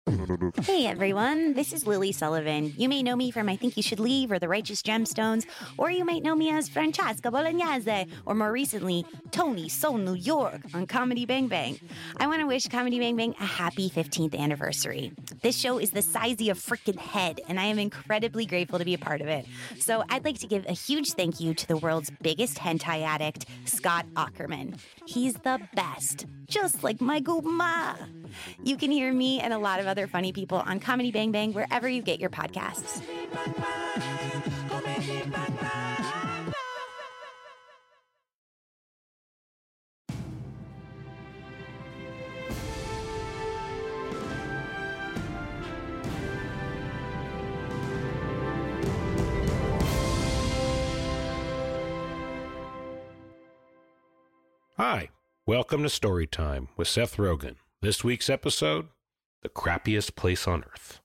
Hey everyone, this is Lily Sullivan. You may know me from I Think You Should Leave or The Righteous Gemstones, or you might know me as Francesca Bolognese, or more recently, Tony Soul New York on Comedy Bang Bang. I want to wish Comedy Bang Bang a happy 15th anniversary. This show is the size of your freaking head, and I am incredibly grateful to be a part of it. So I'd like to give a huge thank you to the world's biggest hentai addict, Scott Aukerman. He's the best, just like my Guma. You can hear me and a lot of other funny people on Comedy Bang Bang wherever you get your podcasts. Hi, welcome to Storytime with Seth Rogen. This week's episode, The Crappiest Place on Earth.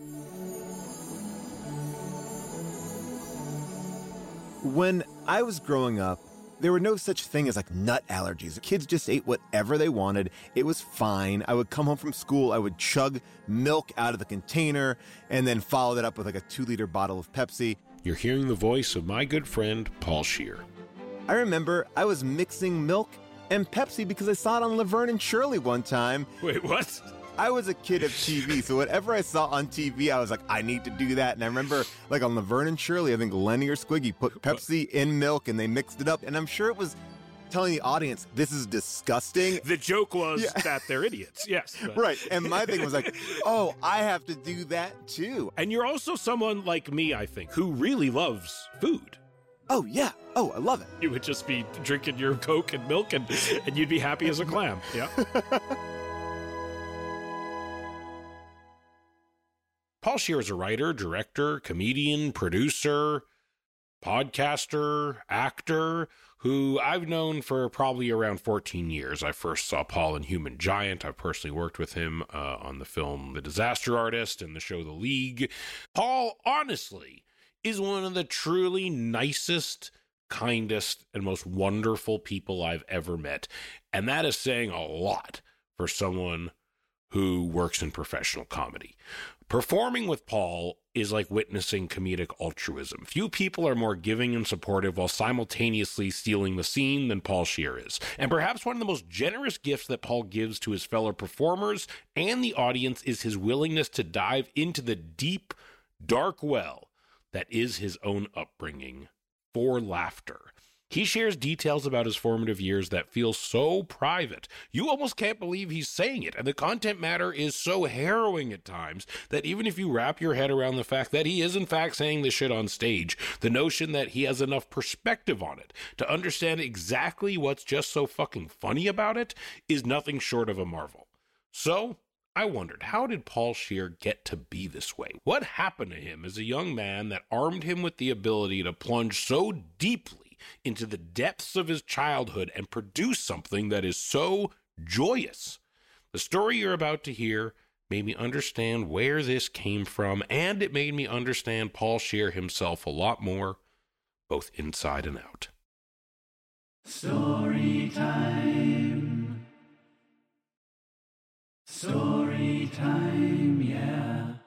When I was growing up, there were no such thing as like nut allergies. Kids just ate whatever they wanted. It was fine. I would come home from school, I would chug milk out of the container, and then follow that up with like a 2-liter bottle of Pepsi. You're hearing the voice of my good friend, Paul Scheer. I remember I was mixing milk and Pepsi because I saw it on Laverne and Shirley one time. Wait, what? I was a kid of TV, so whatever I saw on TV, I was like, I need to do that. And I remember, like on Laverne and Shirley, I think Lenny or Squiggy put Pepsi in milk and they mixed it up. And I'm sure it was telling the audience, this is disgusting. The joke was that they're idiots, yes. But. Right. And my thing was like, oh, I have to do that too. And you're also someone like me, I think, who really loves food. Oh, yeah. Oh, I love it. You would just be drinking your Coke and milk and you'd be happy as a clam. Yeah. Paul Scheer is a writer, director, comedian, producer, podcaster, actor, who I've known for probably around 14 years. I first saw Paul in Human Giant. I've personally worked with him on the film The Disaster Artist and the show The League. Paul, honestly, is one of the truly nicest, kindest, and most wonderful people I've ever met. And that is saying a lot for someone who works in professional comedy. Performing with Paul is like witnessing comedic altruism. Few people are more giving and supportive while simultaneously stealing the scene than Paul Scheer is. And perhaps one of the most generous gifts that Paul gives to his fellow performers and the audience is his willingness to dive into the deep, dark well that is his own upbringing for laughter. He shares details about his formative years that feel so private. You almost can't believe he's saying it. And the content matter is so harrowing at times that even if you wrap your head around the fact that he is in fact saying this shit on stage, the notion that he has enough perspective on it to understand exactly what's just so fucking funny about it is nothing short of a marvel. So I wondered, how did Paul Scheer get to be this way? What happened to him as a young man that armed him with the ability to plunge so deeply into the depths of his childhood and produce something that is so joyous? The story you're about to hear made me understand where this came from, and it made me understand Paul Scheer himself a lot more, both inside and out. Story time. Story time, yeah.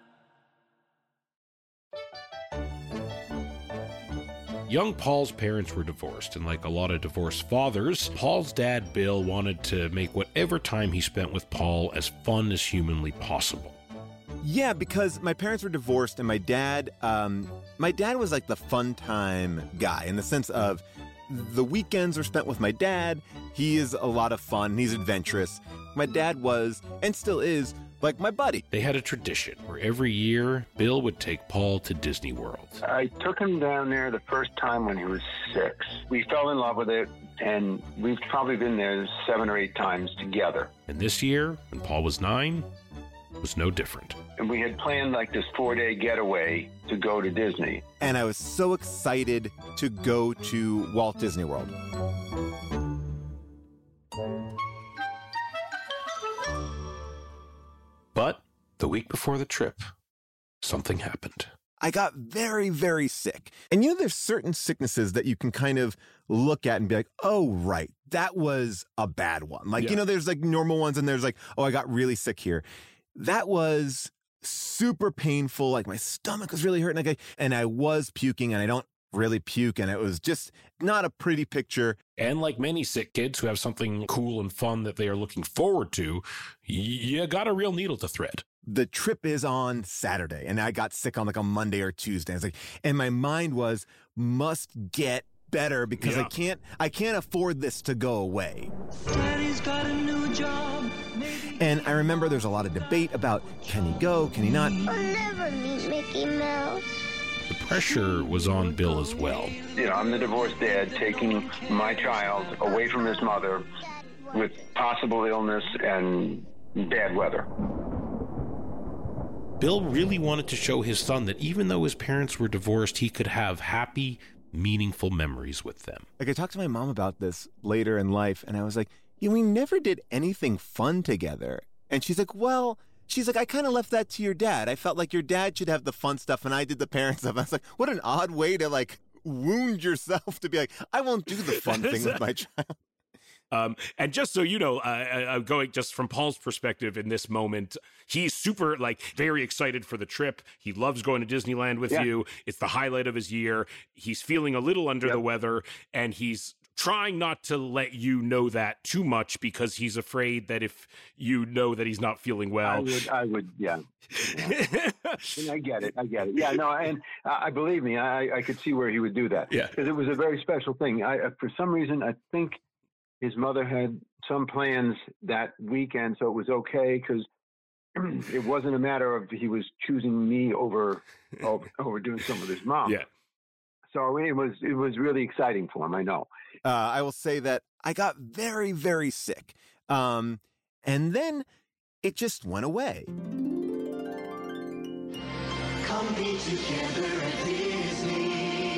Young Paul's parents were divorced, and like a lot of divorced fathers, Paul's dad, Bill, wanted to make whatever time he spent with Paul as fun as humanly possible. Yeah, because my parents were divorced, and my dad was like the fun time guy in the sense of the weekends are spent with my dad. He is a lot of fun. He's adventurous. My dad was, and still is, like my buddy. They had a tradition where every year, Bill would take Paul to Disney World. I took him down there the first time when he was 6. We fell in love with it, and we've probably been there 7 or 8 times together. And this year, when Paul was 9, was no different. And we had planned like this 4-day getaway to go to Disney. And I was so excited to go to Walt Disney World. But the week before the trip, something happened. I got very, very sick. And you know, there's certain sicknesses that you can kind of look at and be like, oh, right, that was a bad one. Like, you know, there's like normal ones and there's like, oh, I got really sick here. that was super painful. Like my stomach was really hurting. And I was puking, and I don't really puke. And it was just not a pretty picture. And like many sick kids who have something cool and fun that they are looking forward to, you got a real needle to thread. The trip is on Saturday, and I got sick on like a Monday or Tuesday. It's like, and my mind was, must get better because I can't afford this to go away. Daddy's got a new job. And I remember there's a lot of debate about, can he go, can he not? I'll never meet Mickey Mouse. The pressure was on Bill as well. You know, I'm the divorced dad taking my child away from his mother with possible illness and bad weather. Bill really wanted to show his son that even though his parents were divorced, he could have happy, meaningful memories with them. Like, I talked to my mom about this later in life, and I was like, we never did anything fun together. And she's like, I kind of left that to your dad. I felt like your dad should have the fun stuff, and I did the parent stuff. I was like, what an odd way to, like, wound yourself to be like, I won't do the fun thing with my child. And just so you know, going just from Paul's perspective in this moment, he's super, like, very excited for the trip. He loves going to Disneyland with you. It's the highlight of his year. He's feeling a little under the weather, and he's trying not to let you know that too much because he's afraid that if you know that he's not feeling well. I would, yeah. And I get it. Yeah, no, and believe me, I could see where he would do that. Yeah. Because it was a very special thing. For some reason, I think his mother had some plans that weekend, so it was okay because it wasn't a matter of he was choosing me over doing something with his mom. Yeah. So it was really exciting for him. I know. I will say that I got very, very sick, and then it just went away. Come be together at Disney.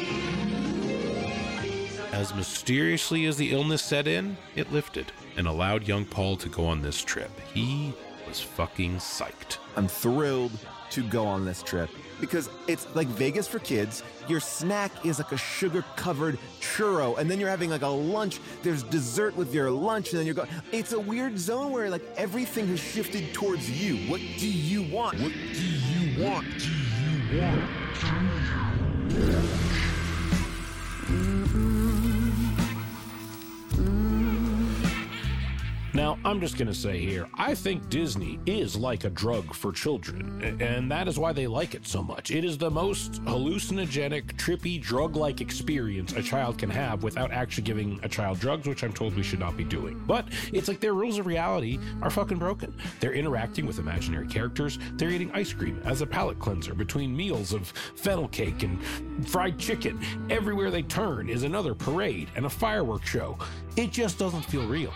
As mysteriously as the illness set in, it lifted and allowed young Paul to go on this trip. He was fucking psyched. I'm thrilled to go on this trip because it's like Vegas for kids. Your snack is like a sugar-covered churro, and then you're having like a lunch. There's dessert with your lunch, and then you're going. It's a weird zone where like everything has shifted towards you. What do you want? What do you want? Do you want? Now, I'm just going to say here, I think Disney is like a drug for children, and that is why they like it so much. It is the most hallucinogenic, trippy, drug-like experience a child can have without actually giving a child drugs, which I'm told we should not be doing. But it's like their rules of reality are fucking broken. They're interacting with imaginary characters. They're eating ice cream as a palate cleanser between meals of fennel cake and fried chicken. Everywhere they turn is another parade and a fireworks show. It just doesn't feel real.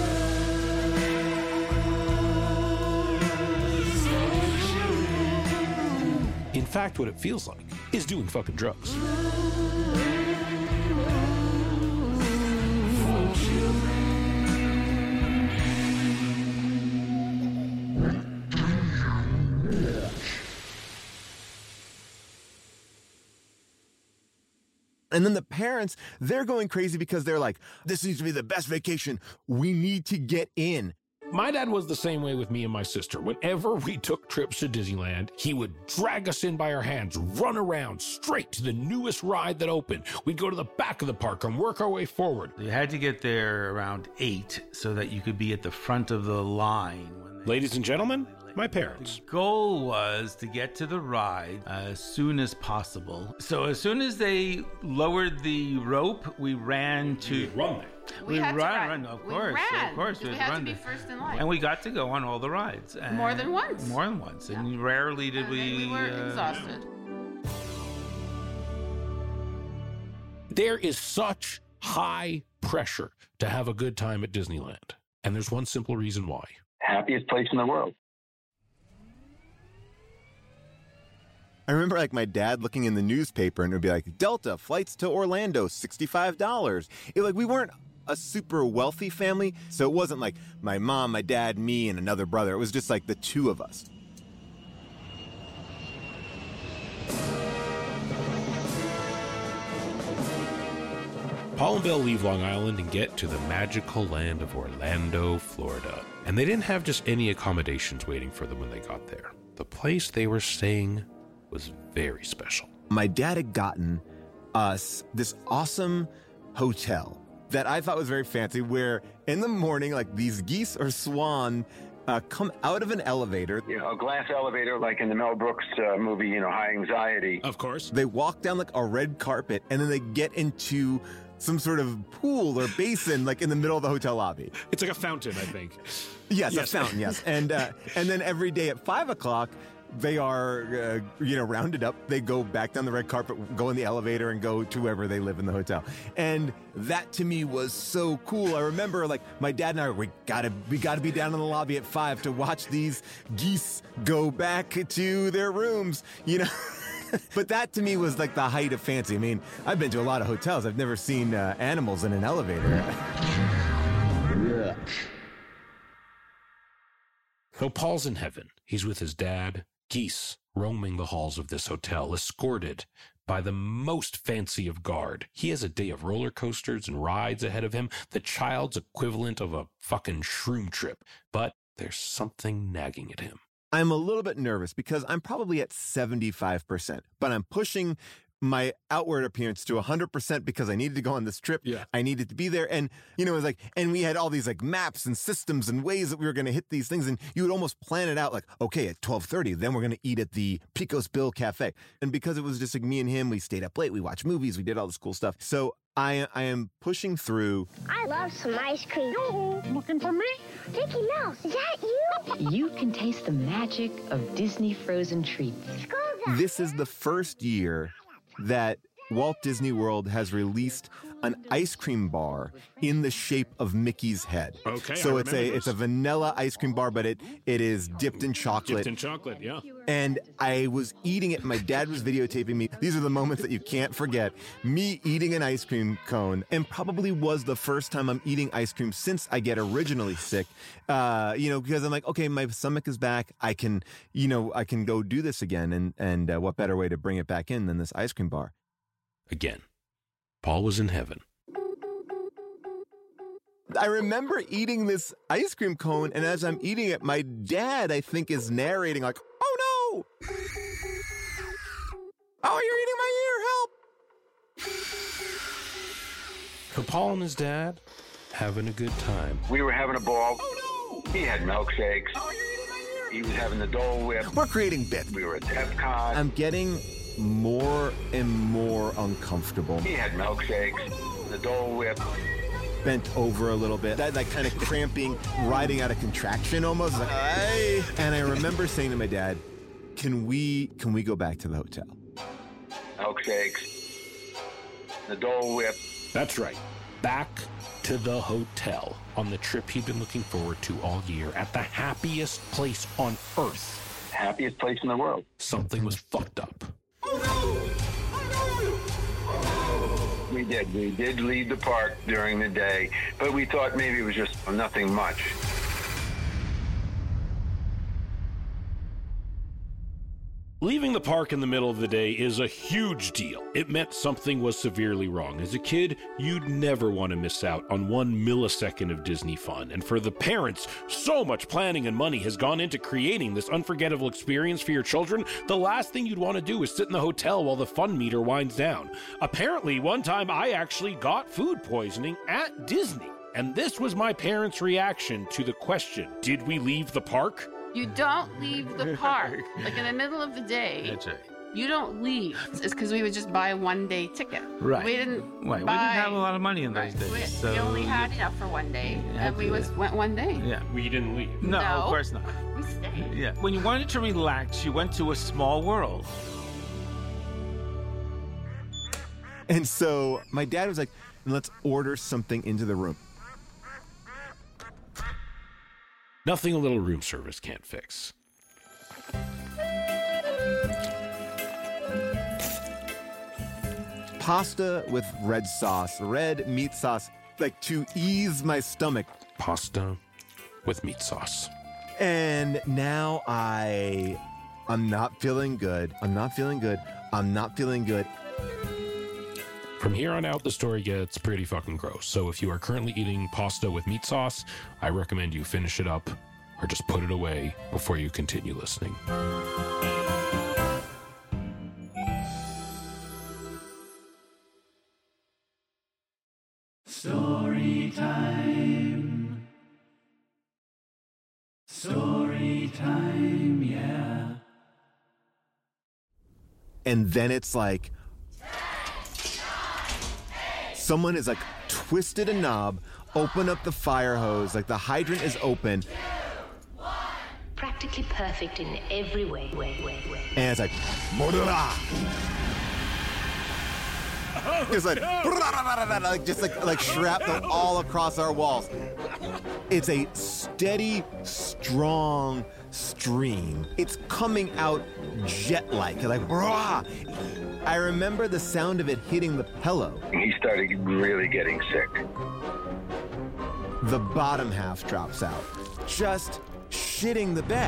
In fact, what it feels like is doing fucking drugs. And then the parents, they're going crazy because they're like, this needs to be the best vacation. We need to get in. My dad was the same way with me and my sister. Whenever we took trips to Disneyland, he would drag us in by our hands, run around straight to the newest ride that opened. We'd go to the back of the park and work our way forward. You had to get there around 8 so that you could be at the front of the line. Ladies and gentlemen, my parents. The goal was to get to the ride as soon as possible. So as soon as they lowered the rope, we ran to... Run there. We had run, to of run. course. Of course, we had to be first in line. And we got to go on all the rides. And More than once. More than once. Yeah. And rarely did we were exhausted. There is such high pressure to have a good time at Disneyland. And there's one simple reason why. Happiest place in the world. I remember like my dad looking in the newspaper and it would be like, Delta flights to Orlando, $65. We weren't a super wealthy family, so it wasn't like my mom, my dad, me, and another brother. It was just like the two of us. Paul and Bill leave Long Island and get to the magical land of Orlando, Florida. And they didn't have just any accommodations waiting for them when they got there. The place they were staying was very special. My dad had gotten us this awesome hotel that I thought was very fancy, where in the morning, like these geese or swan come out of an elevator. You know, a glass elevator like in the Mel Brooks movie, you know, High Anxiety. Of course. They walk down like a red carpet, and then they get into some sort of pool or basin like in the middle of the hotel lobby. It's like a fountain, I think. Yes, a fountain, yes. And then every day at 5 o'clock, they are, rounded up. They go back down the red carpet, go in the elevator, and go to wherever they live in the hotel. And that to me was so cool. I remember, like, my dad and I, we gotta be down in the lobby at 5 to watch these geese go back to their rooms, you know. But that to me was like the height of fancy. I mean, I've been to a lot of hotels. I've never seen animals in an elevator. So Paul's in heaven. He's with his dad. Geese roaming the halls of this hotel, escorted by the most fancy of guard. He has a day of roller coasters and rides ahead of him, the child's equivalent of a fucking shroom trip. But there's something nagging at him. I'm a little bit nervous because I'm probably at 75%, but I'm pushing my outward appearance to 100% because I needed to go on this trip. Yeah. I needed to be there. And, you know, it was like, and we had all these like maps and systems and ways that we were going to hit these things. And you would almost plan it out like, okay, at 12:30, then we're going to eat at the Picos Bill Cafe. And because it was just like me and him, we stayed up late, we watched movies, we did all this cool stuff. So I am pushing through. I love some ice cream. Yo, looking for me? Mickey Mouse, is that you? You can taste the magic of Disney frozen treats. This is the first year that Walt Disney World has released an ice cream bar in the shape of Mickey's head. Okay, so I it's a vanilla ice cream bar, but it is dipped in chocolate. Dipped in chocolate, yeah. And I was eating it. My dad was videotaping me. These are the moments that you can't forget. Me eating an ice cream cone, and probably was the first time I'm eating ice cream since I get originally sick. Because I'm like, okay, my stomach is back. I can go do this again. And what better way to bring it back in than this ice cream bar? Again, Paul was in heaven. I remember eating this ice cream cone, and as I'm eating it, my dad, I think, is narrating like, oh no! Oh, you're eating my ear, help! So Paul and his dad having a good time. We were having a ball. Oh no! He had milkshakes. Oh, you're eating my ear! He was having the Dole Whip. We're creating bits. We were at Epcot. I'm getting more and more uncomfortable. He had milkshakes, the Dole Whip. Bent over a little bit, that like kind of cramping, riding out a contraction almost. Like, and I remember saying to my dad, "Can we go back to the hotel?" Milkshakes, the Dole Whip. That's right. Back to the hotel on the trip he'd been looking forward to all year, at the happiest place on earth. Happiest place in the world. Something was fucked up. We did leave the park during the day, but we thought maybe it was just nothing much. Leaving the park in the middle of the day is a huge deal. It meant something was severely wrong. As a kid, you'd never want to miss out on 1 millisecond of Disney fun. And for the parents, so much planning and money has gone into creating this unforgettable experience for your children. The last thing you'd want to do is sit in the hotel while the fun meter winds down. Apparently, one time I actually got food poisoning at Disney. And this was my parents' reaction to the question, did we leave the park? You don't leave the park. Like in the middle of the day. That's right. You don't leave. It's because we would just buy a one-day ticket. Right. We didn't Right. We didn't have a lot of money in those days. We only had enough for one day, and we went one day. Yeah. We didn't leave. No, No. of course not. We stayed. Yeah. When you wanted to relax, you went to a small world. And so my dad was like, let's order something into the room. Nothing a little room service can't fix. Pasta with red sauce, red meat sauce, like to ease my stomach. Pasta with meat sauce. And now I'm not feeling good. I'm not feeling good. From here on out, the story gets pretty fucking gross. So if you are currently eating pasta with meat sauce, I recommend you finish it up or just put it away before you continue listening. Story time. Story time, yeah. And then it's like someone is like twisted a knob, open up the fire hose, like the hydrant is open. Practically perfect in every way. And it's like, just like shrapnel all across our walls. It's a steady, strong stream. It's coming out jet-like, like brah. I remember the sound of it hitting the pillow. He started really getting sick. The bottom half drops out, just shitting the bed.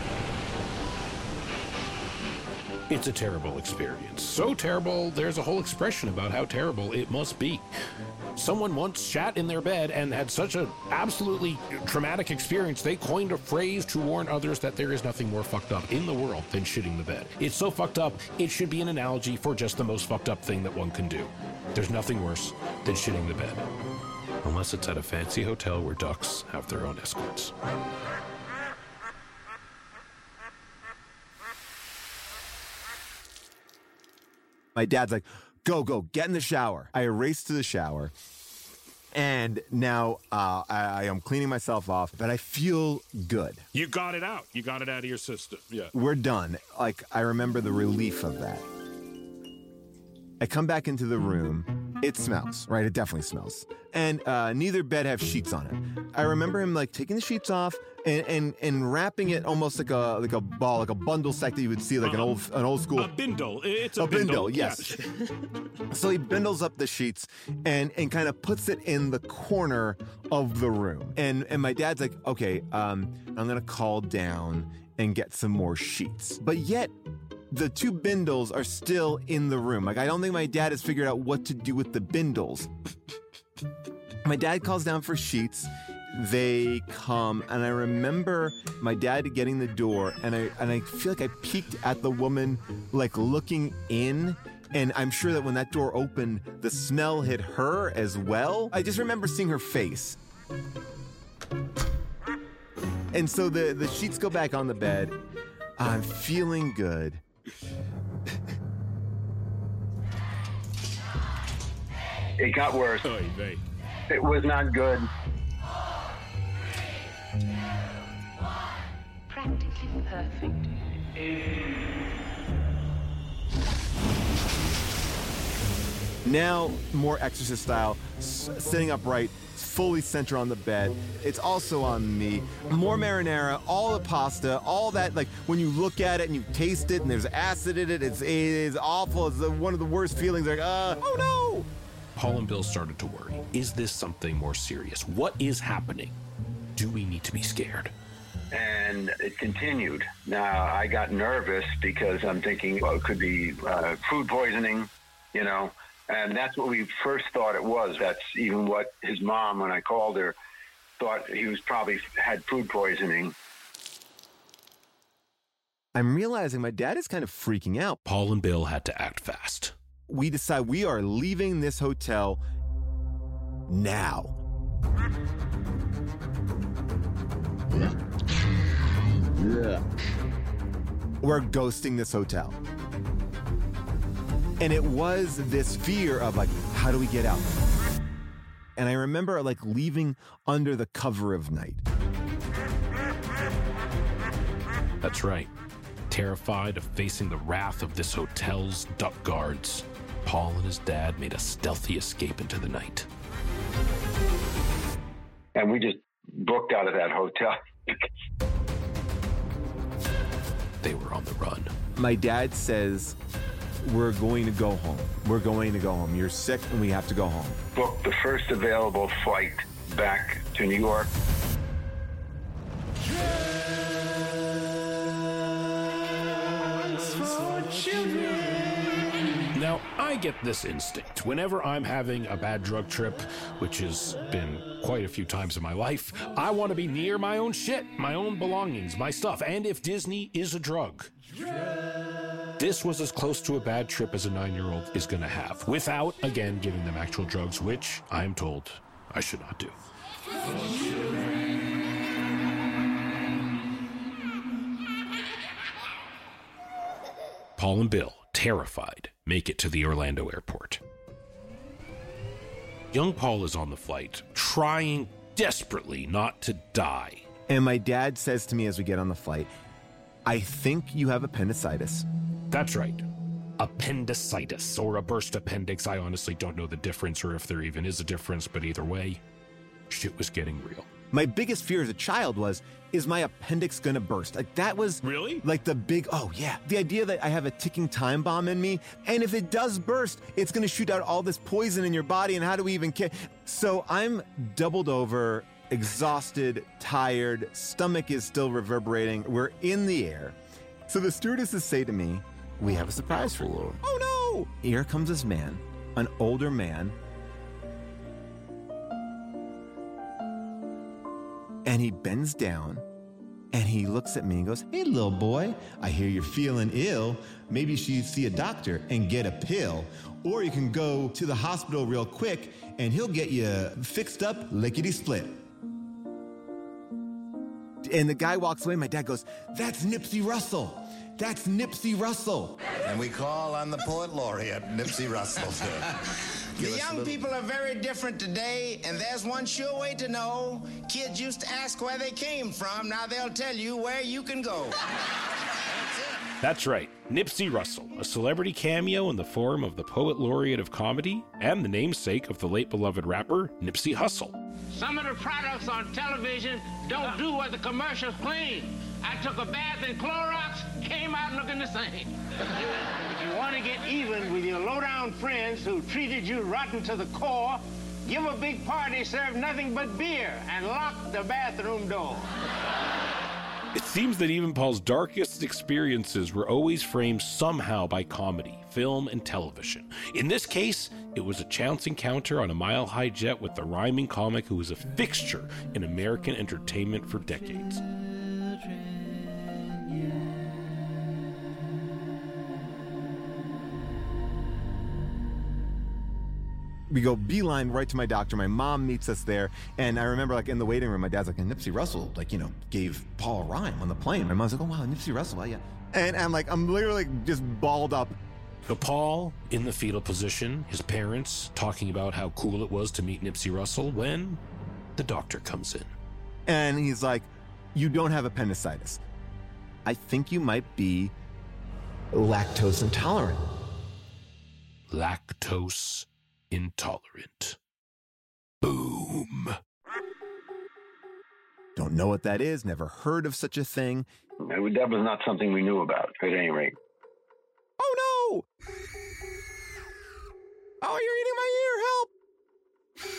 It's a terrible experience. So terrible, there's a whole expression about how terrible it must be. Someone once shat in their bed and had such an absolutely traumatic experience, they coined a phrase to warn others that there is nothing more fucked up in the world than shitting the bed. It's so fucked up, it should be an analogy for just the most fucked up thing that one can do. There's nothing worse than shitting the bed. Unless it's at a fancy hotel where ducks have their own escorts. My dad's like, go, get in the shower. I race to the shower. And now I am cleaning myself off, but I feel good. You got it out. You got it out of your system. Yeah. We're done. Like, I remember the relief of that. I come back into the room. It smells, right? It definitely smells. And neither bed have sheets on it. I remember him like taking the sheets off and wrapping it almost like a ball, like a bundle sack that you would see like an old school. A bindle. It's a bindle. Yes. So he bindles up the sheets and kind of puts it in the corner of the room. And my dad's like, okay, I'm gonna call down and get some more sheets. But yet, the two bindles are still in the room. Like, I don't think my dad has figured out what to do with the bindles. My dad calls down for sheets. They come, and I remember my dad getting the door, and I feel like I peeked at the woman, like looking in, and I'm sure that when that door opened, the smell hit her as well. I just remember seeing her face. And so the sheets go back on the bed. I'm feeling good. It got worse. Oy vey. It was not good. Practically perfect. Now, more Exorcist style, sitting upright, fully centered on the bed. It's also on me. More marinara, all the pasta, all that, like, when you look at it and you taste it and there's acid in it, it is awful. It's one of the worst feelings, like, oh no! Paul and Bill started to worry. Is this something more serious? What is happening? Do we need to be scared? And it continued. Now, I got nervous because I'm thinking, well, it could be food poisoning, you know, and that's what we first thought it was. That's even what his mom, when I called her, thought he was probably had food poisoning. I'm realizing my dad is kind of freaking out. Paul and Bill had to act fast. We decide we are leaving this hotel now. We're ghosting this hotel. And it was this fear of like, how do we get out? And I remember like leaving under the cover of night. That's right. Terrified of facing the wrath of this hotel's duck guards, Paul and his dad made a stealthy escape into the night. And we just booked out of that hotel. They were on the run. My dad says, we're going to go home. We're going to go home. You're sick and we have to go home. Booked the first available flight back to New York. Now, I get this instinct. Whenever I'm having a bad drug trip, which has been quite a few times in my life, I want to be near my own shit, my own belongings, my stuff. And if Disney is a drug, this was as close to a bad trip as a 9-year-old is going to have, without, again, giving them actual drugs, which I am told I should not do. Paul and Bill, terrified, make it to the Orlando airport. Young Paul is on the flight, trying desperately not to die. And my dad says to me as we get on the flight, I think you have appendicitis. That's right. Appendicitis, or a burst appendix. I honestly don't know the difference or if there even is a difference, but either way, shit was getting real. My biggest fear as a child was, is my appendix gonna burst? Like, that was really like the big, oh yeah, the idea that I have a ticking time bomb in me, and if it does burst, it's gonna shoot out all this poison in your body, and how do we even care? So I'm doubled over, exhausted, tired, stomach is still reverberating, we're in the air. So the stewardesses say to me, we have a surprise for you. Oh no! Here comes this man, an older man, and he bends down, and he looks at me and goes, hey, little boy, I hear you're feeling ill. Maybe you should see a doctor and get a pill. Or you can go to the hospital real quick, and he'll get you fixed up lickety-split. And the guy walks away, my dad goes, that's Nipsey Russell. That's Nipsey Russell. And we call on the poet laureate, Nipsey Russell. The young people are very different today, and there's one sure way to know. Kids used to ask where they came from. Now they'll tell you where you can go. That's right, Nipsey Russell, a celebrity cameo in the form of the poet laureate of comedy and the namesake of the late beloved rapper, Nipsey Hussle. Some of the products on television don't do what the commercials claim. I took a bath in Clorox, came out looking the same. If you want to get even with your low-down friends who treated you rotten to the core, give a big party, serve nothing but beer, and lock the bathroom door. It seems that even Paul's darkest experiences were always framed somehow by comedy, film, and television. In this case, it was a chance encounter on a mile-high jet with the rhyming comic who was a fixture in American entertainment for decades. We go beeline right to my doctor. My mom meets us there. And I remember, like, in the waiting room, my dad's like, and Nipsey Russell, like, you know, gave Paul a rhyme on the plane. My mom's like, oh, wow, Nipsey Russell, well, yeah. And I'm like, I'm literally just balled up. So Paul, in the fetal position, his parents talking about how cool it was to meet Nipsey Russell when the doctor comes in. And he's like, you don't have appendicitis. I think you might be lactose intolerant. Lactose intolerant. Boom. Don't know what that is, never heard of such a thing. That was not something we knew about, at any rate. Oh no! Oh, you're eating my ear, help!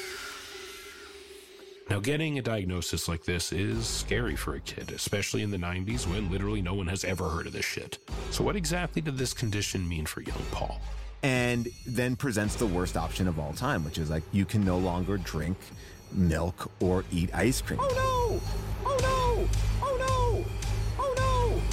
Now, getting a diagnosis like this is scary for a kid, especially in the 90s when literally no one has ever heard of this shit. So what exactly did this condition mean for young Paul? And then presents the worst option of all time, which is like, you can no longer drink milk or eat ice cream. Oh no! Oh no! Oh no! Oh no!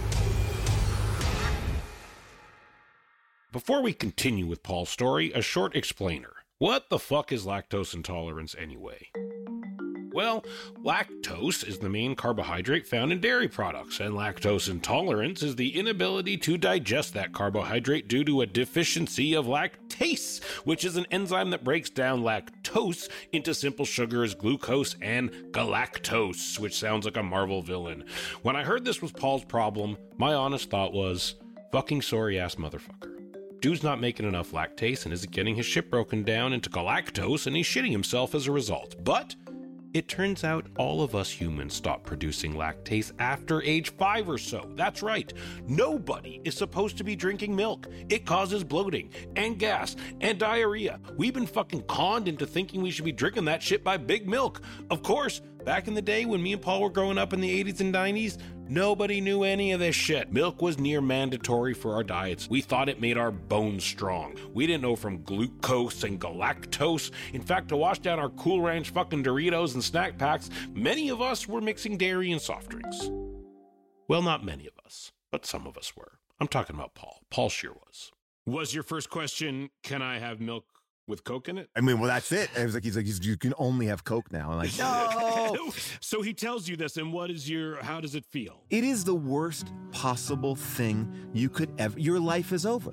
Before we continue with Paul's story, a short explainer. What the fuck is lactose intolerance anyway? Well, lactose is the main carbohydrate found in dairy products, and lactose intolerance is the inability to digest that carbohydrate due to a deficiency of lactase, which is an enzyme that breaks down lactose into simple sugars, glucose, and galactose, which sounds like a Marvel villain. When I heard this was Paul's problem, my honest thought was, fucking sorry-ass motherfucker. Dude's not making enough lactase and isn't getting his shit broken down into galactose, and he's shitting himself as a result. But it turns out all of us humans stop producing lactase after age 5 or so. That's right. Nobody is supposed to be drinking milk. It causes bloating and gas and diarrhea. We've been fucking conned into thinking we should be drinking that shit by Big Milk. Of course, Back in the day when me and Paul were growing up in the 80s and 90s, nobody knew any of this shit. Milk was near mandatory for our diets. We thought it made our bones strong. We didn't know from glucose and galactose. In fact, to wash down our Cool Ranch fucking Doritos and snack packs, many of us were mixing dairy and soft drinks. Well, not many of us, but some of us were. I'm talking about Paul. Paul Scheer was. Was your first question, can I have milk with Coke in it? I mean, well, that's it. He's like, you can only have Coke now. I'm like, no. So he tells you this, and how does it feel? It is the worst possible thing you could ever, your life is over.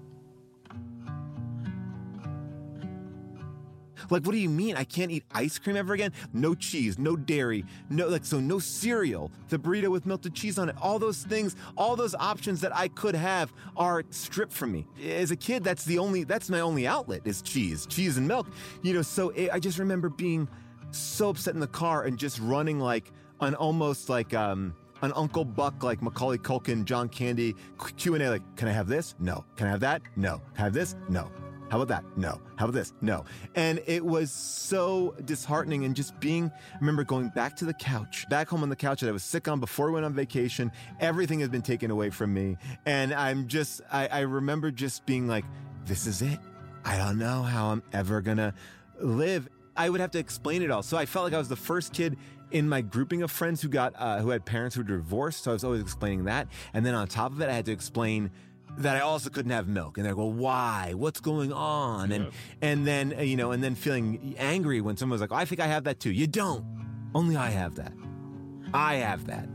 Like, what do you mean? I can't eat ice cream ever again? No cheese, no dairy, no cereal, the burrito with melted cheese on it. All those things, all those options that I could have are stripped from me. As a kid, that's my only outlet is cheese and milk. I just remember being so upset in the car and just running like an almost like, an Uncle Buck, like Macaulay Culkin, John Candy, Q&A, like, can I have this? No. Can I have that? No. Can I have this? No. How about that? No. How about this? No. And it was so disheartening and just I remember going back home on the couch that I was sick on before we went on vacation. Everything has been taken away from me. And I remember just being like, this is it. I don't know how I'm ever gonna live. I would have to explain it all. So I felt like I was the first kid in my grouping of friends who had parents who were divorced. So I was always explaining that. And then on top of it, I had to explain that I also couldn't have milk. And they're like, well, why? What's going on? Yeah. And then feeling angry when someone was like, oh, I think I have that too. You don't. Only I have that. I have that.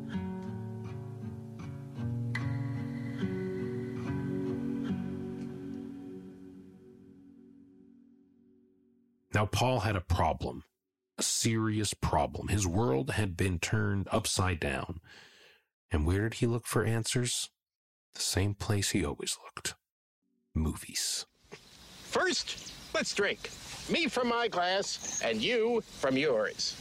Now, Paul had a problem, a serious problem. His world had been turned upside down. And where did he look for answers? The same place he always looked. Movies. First, let's drink. Me from my glass, and you from yours.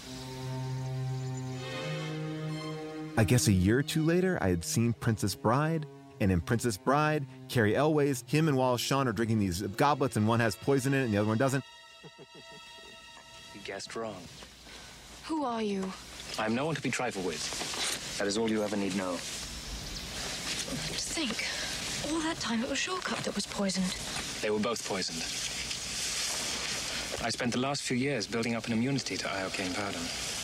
I guess a year or two later, I had seen Princess Bride. And in Princess Bride, Carrie Elways, him and Wallace Shawn are drinking these goblets, and one has poison in it and the other one doesn't. You guessed wrong. Who are you? I'm no one to be trifled with. That is all you ever need know. Just think, all that time it was Shortcut that was poisoned. They were both poisoned. I spent the last few years building up an immunity to iocane powder.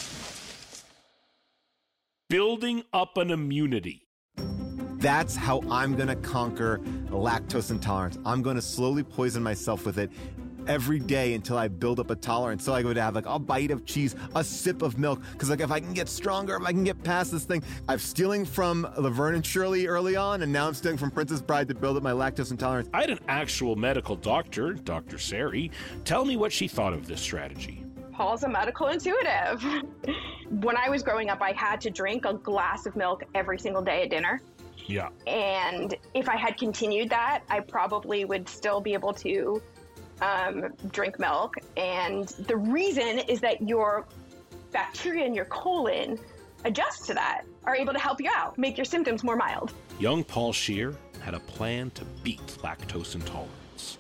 Building up an immunity. That's how I'm going to conquer lactose intolerance. I'm going to slowly poison myself with it every day until I build up a tolerance. So I would have like a bite of cheese, a sip of milk. Because like if I can get stronger, if I can get past this thing. I'm stealing from Laverne and Shirley early on, and now I'm stealing from Princess Bride to build up my lactose intolerance. I had an actual medical doctor, Dr. Sari, tell me what she thought of this strategy. Paul's a medical intuitive. When I was growing up, I had to drink a glass of milk every single day at dinner. Yeah. And if I had continued that, I probably would still be able to drink milk. And the reason is that your bacteria in your colon adjust to that, are able to help you out, make your symptoms more mild. Young Paul Scheer had a plan to beat lactose intolerance.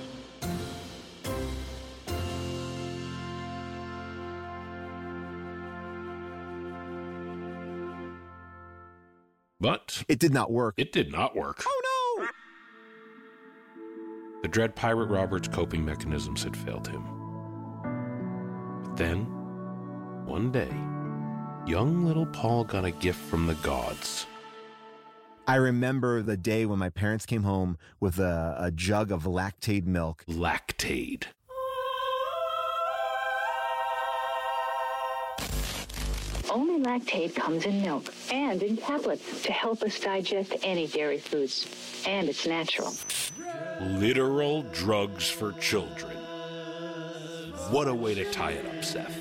But it did not work. It did not work. Oh, no! The Dread Pirate Robert's coping mechanisms had failed him. But then, one day, young little Paul got a gift from the gods. I remember the day when my parents came home with a jug of Lactaid milk. Lactaid. Only Lactaid comes in milk and in tablets to help us digest any dairy foods. And it's natural. Literal drugs for children. What a way to tie it up, Seth.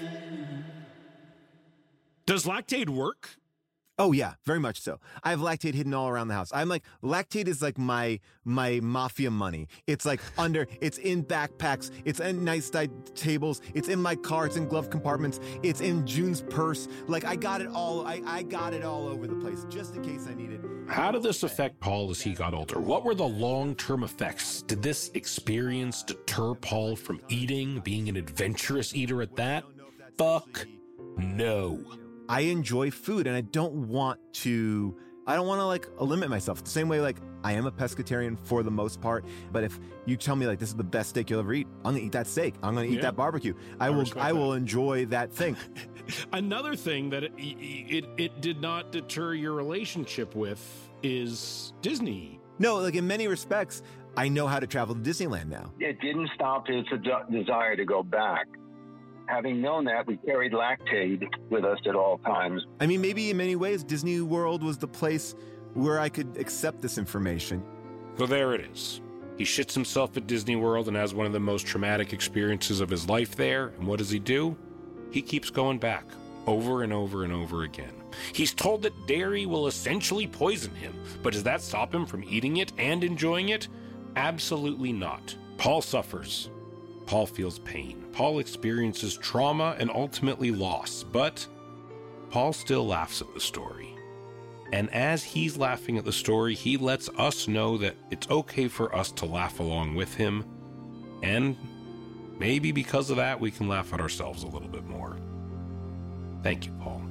Does Lactaid work? Oh, yeah, very much so. I have Lactaid hidden all around the house. I'm like, Lactaid is like my mafia money. It's like it's in backpacks, it's in nightstand tables, it's in my car, it's in glove compartments, it's in June's purse. Like, I got it all, I got it all over the place, just in case I need it. How did this affect Paul as he got older? What were the long-term effects? Did this experience deter Paul from eating, being an adventurous eater at that? Fuck No. I enjoy food, and I don't want to like limit myself. The same way, like, I am a pescatarian for the most part, but if you tell me, like, this is the best steak you'll ever eat, I'm gonna eat that steak. I'm gonna eat that barbecue. I will enjoy that thing. Another thing that it did not deter your relationship with is Disney. No, like, in many respects, I know how to travel to Disneyland now. It didn't stop his desire to go back. Having known that, we carried Lactaid with us at all times. I mean, maybe in many ways, Disney World was the place where I could accept this information. So there it is. He shits himself at Disney World and has one of the most traumatic experiences of his life there. And what does he do? He keeps going back over and over and over again. He's told that dairy will essentially poison him, but does that stop him from eating it and enjoying it? Absolutely not. Paul suffers. Paul feels pain. Paul experiences trauma and ultimately loss, but Paul still laughs at the story. And as he's laughing at the story, he lets us know that it's okay for us to laugh along with him. And maybe because of that, we can laugh at ourselves a little bit more. Thank you, Paul.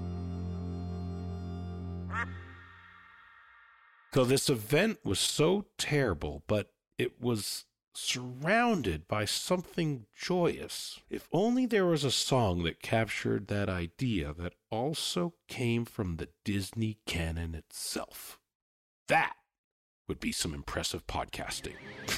So this event was so terrible, but it was surrounded by something joyous. If only there was a song that captured that idea that also came from the Disney canon itself. That would be some impressive podcasting.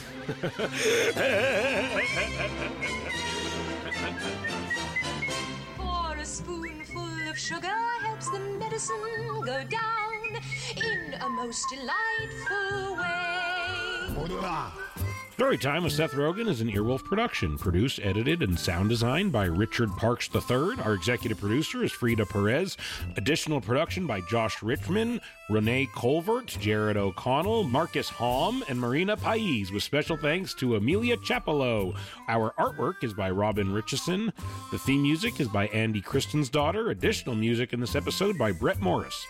For a spoonful of sugar helps the medicine go down in a most delightful way. Storytime with Seth Rogen is an Earwolf production, produced, edited, and sound designed by Richard Parks III. Our executive producer is Frida Perez. Additional production by Josh Richman, Renee Colvert, Jared O'Connell, Marcus Hom, and Marina Pais, with special thanks to Amelia Chapello. Our artwork is by Robin Richardson. The theme music is by Andy Christensdottir. Additional music in this episode by Brett Morris.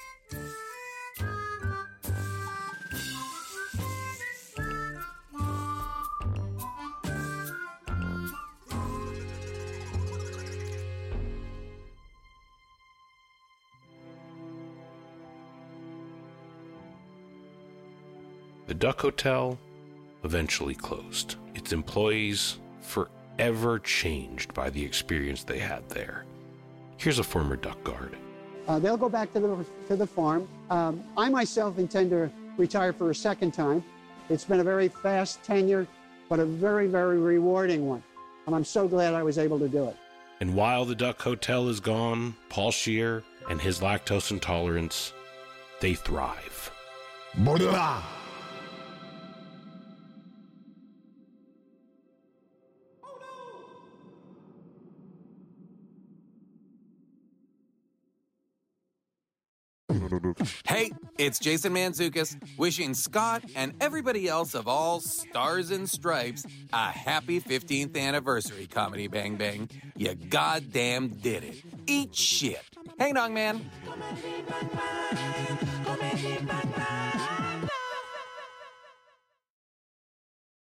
The Duck Hotel eventually closed. Its employees forever changed by the experience they had there. Here's a former duck guard. They'll go back to the farm. I myself intend to retire for a second time. It's been a very fast tenure, but a very, very rewarding one. And I'm so glad I was able to do it. And while the Duck Hotel is gone, Paul Scheer and his lactose intolerance, they thrive. Blah. Hey, it's Jason Mantzoukas, wishing Scott and everybody else of all stars and stripes a happy 15th anniversary, Comedy Bang Bang. You goddamn did it. Eat shit. Hey, Nong Man.